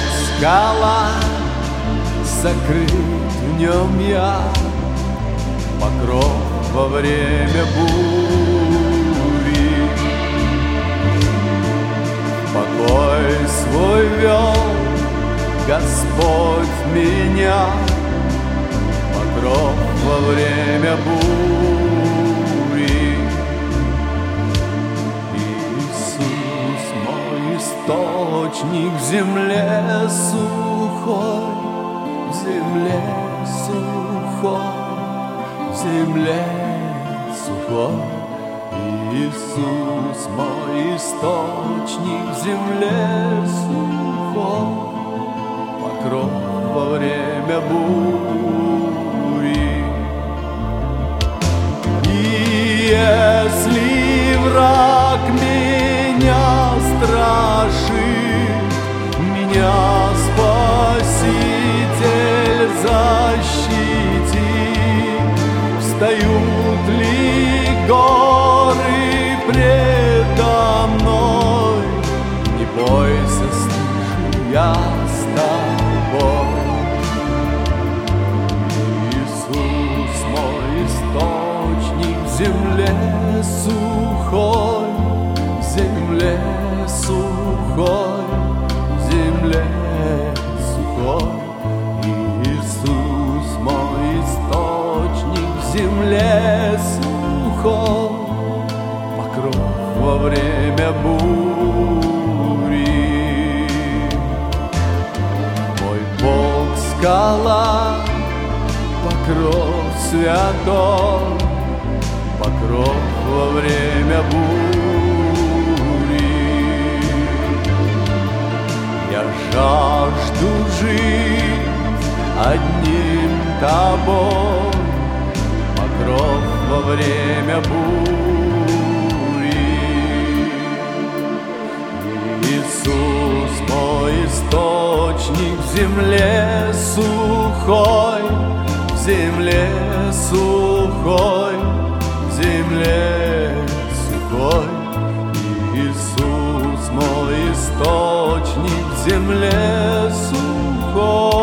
скала, закрыт в нем я, покров во время бури. Покой свой вел Господь меня, покров во время бури. Иисус мой источник в земле сухой, в земле сухой, в земле сухой. Иисус мой источник в земле сухой, покров во время бури. И если враг меня страшит, меня Спаситель защитит. Встают ли горы предо мной? Не бойся, слышу, я с тобой. Иисус мой источник в земле сухой, в земле сухой, в земле сухой. Иисус мой источник в земле сухой, покров во время бури. Мой Бог скала, покров святой, покров во время бури. Я жажду жить одним тобой, покров во время бури. Иисус мой источник в земле сухой, в земле сухой, в земле сухой. Иисус мой источник в земле сухой.